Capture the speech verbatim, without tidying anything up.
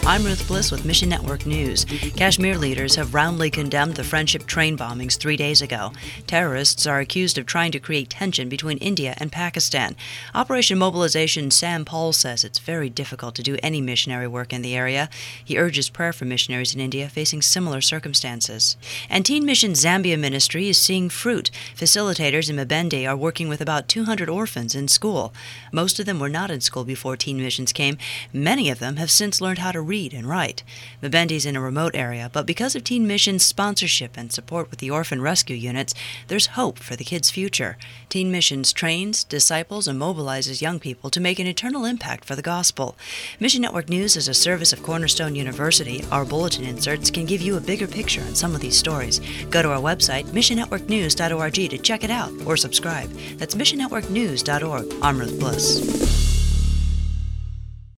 I'm Ruth Bliss with Mission Network News. Kashmir leaders have roundly condemned the Friendship train bombings three days ago. Terrorists are accused of trying to create tension between India and Pakistan. Operation Mobilization Sam Paul says it's very difficult to do any missionary work in the area. He urges prayer for missionaries in India facing similar circumstances. And Teen Mission Zambia Ministry is seeing fruit. Facilitators in Mabende are working with about two hundred orphans in school. Most of them were not in school before Teen Missions came. Many of them have since learned how to read and write. Mabende's in a remote area, but because of Teen Mission's sponsorship and support with the orphan rescue units, there's hope for the kids' future. Teen Missions trains, disciples, and mobilizes young people to make an eternal impact for the gospel. Mission Network News is a service of Cornerstone University. Our bulletin inserts can give you a bigger picture on some of these stories. Go to our website, mission network news dot org, to check it out or subscribe. That's mission network news dot org. I'm Ruth Bliss.